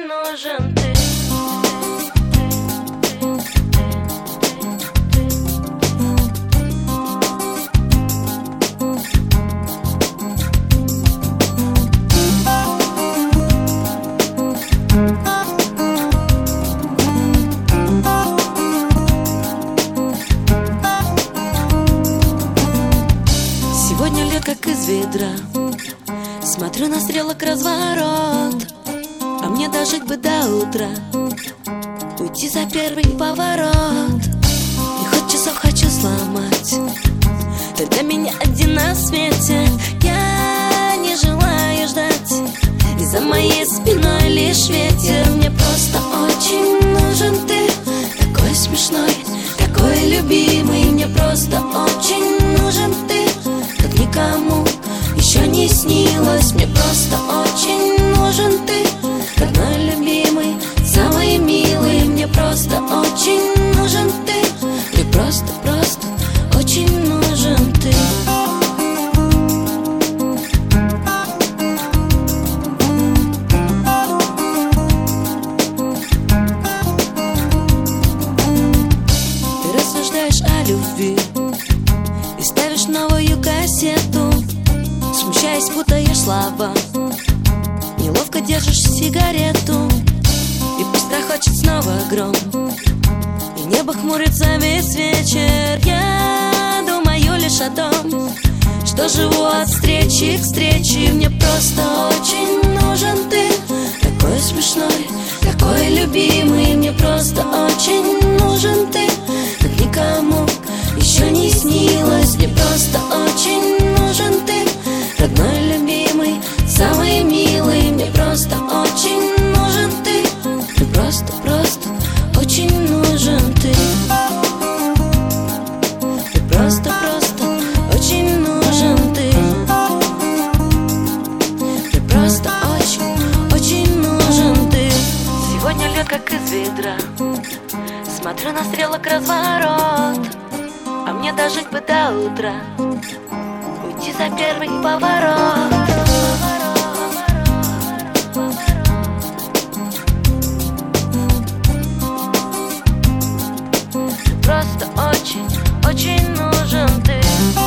нужен ты. Сегодня льет как из ведра, смотрю на стрелок разворот, а мне дожить бы до утра, уйти за первый поворот. И хоть часов хочу сломать, ты для меня один на свете. Я не желаю ждать, и за моей спиной лишь ветер. Мне просто очень нужен ты, такой смешной, такой любимый. Мне просто очень нужен ты, как никому еще не снилось. Мне просто очень нужен ты, родной, любимый, самый милый. Мне просто очень нужен ты, мне просто очень нужен ты. Ты рассуждаешь о любви и ставишь новую кассету, смущаясь, путаешь слова, неловко держишь сигарету. И пусть грохочет снова гром, и небо хмурится весь вечер. Я думаю лишь о том, что живу от встречи к встрече. Мне просто очень нужен ты, такой смешной, такой любимый. Мне просто очень нужен ты, как никому еще не снилось. Мне просто очень нужен ты, родной, любимый, самый милый. Мне просто очень нужен ты, мне просто очень нужен ты. Мне просто очень нужен ты. Мне просто очень нужен ты. Сегодня льет как из ведра, смотрю на стрелок разворот, а мне дожить бы до утра, уйти за первый поворот. Просто очень нужен ты.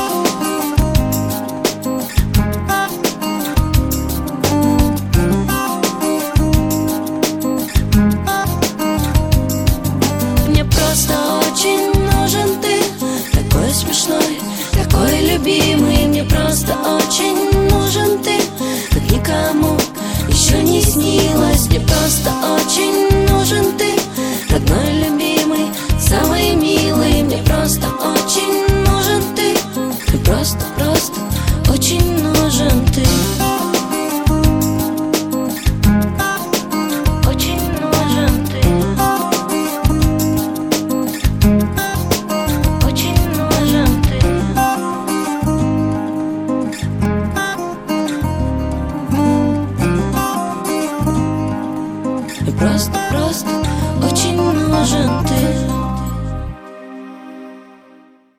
Мне просто очень нужен ты, такой смешной, такой любимый. Мне просто очень нужен ты, как никому еще не снилось. Мне просто очень нужен ты, родной, любимый, самый милый. Мне просто очень нужен ты, мне просто очень нужен ты. Очень нужен ты. Очень нужен ты. Мне просто очень нужен ты.